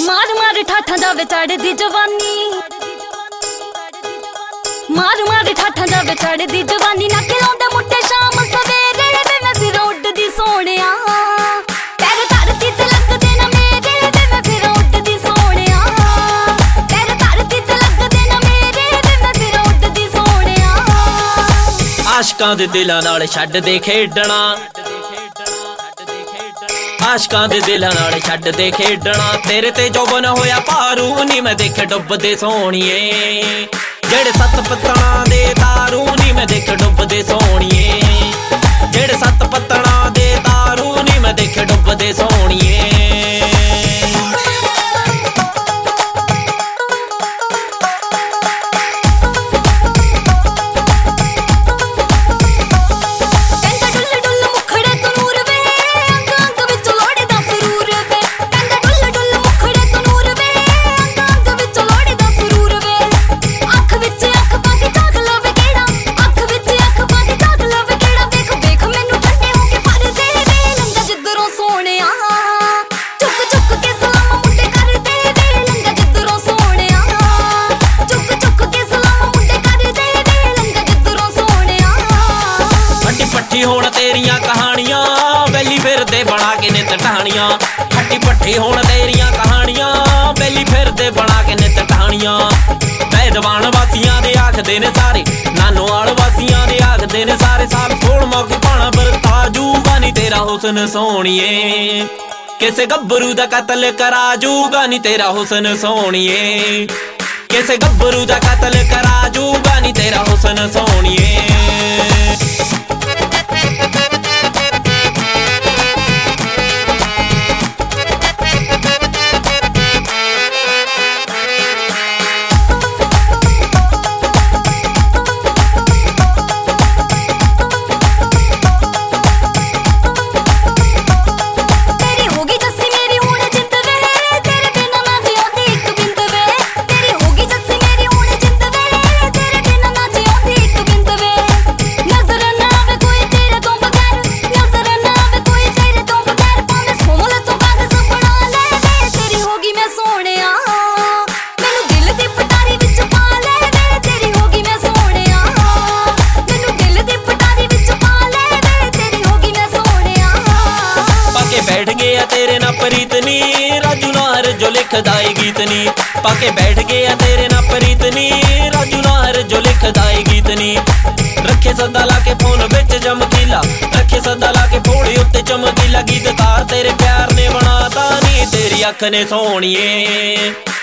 मार मार ठाठा जावे चढ़दी जवानी, मार मार ठाठा जावे चढ़दी जवानी। ना खिलाउंदे मुट्टे शाम सवेरे वे मैं फिर उड्डदी सोहणिया। पैर धरती ते लगदे ना मेरे वे मैं फिर उड्डदी सोहणिया। पैर धरती ते लगदे ना मेरे वे मैं फिर उड्डदी सोहणिया। आशकां दे दिलां नाल छड्ड दे खेडना, आशकां दे दिलां नाल छड्ड दे खेडना। तेरे ते जौबन होया भारू नी मैं देखे डुबदे सोहणिए। जेड़े सत्त पत्तणां दे तारू नी मैं देखे डुबदे सोहणिए। जेड़े सत्त पत्तणां दे तारू नी मैं देखे डुबदे सोहणिए। होण तेरियां कहानियां बैली फिरदे बना के नित टहानियां। खट्टी पट्टी होण तेरियां कहानियां बैली फिरदे बना के नित टहानियां। बैदवान वासियां दे आखदे ने सारे, नानोवाल वासियां दे आखदे ने सारे। साल सोल मौके पाना बरता जूगा नी तेरा हुस्न सोहणिए। किसे गब्बरू दा कतल करा जूगा नी तेरा हुस्न सोहणिए। किसे गब्बरू दा कतल करा जूगा नी तेरा हुस्न सोहणिए। बैठ गया तेरे ना प्रीत नी राजू नाहर जो लिखदा ए गीत नी। पाके बैठ गया तेरे ना प्रीत नी राजू नाहर जो लिखदा ए गीत नी। रखे सदा ला के फोन विच चमकीला, रखे सदा ला के फोड़े उत्ते चमकीला। गीत तार तेरे प्यार ने बनाता नी तेरी अख ने सोहणिए।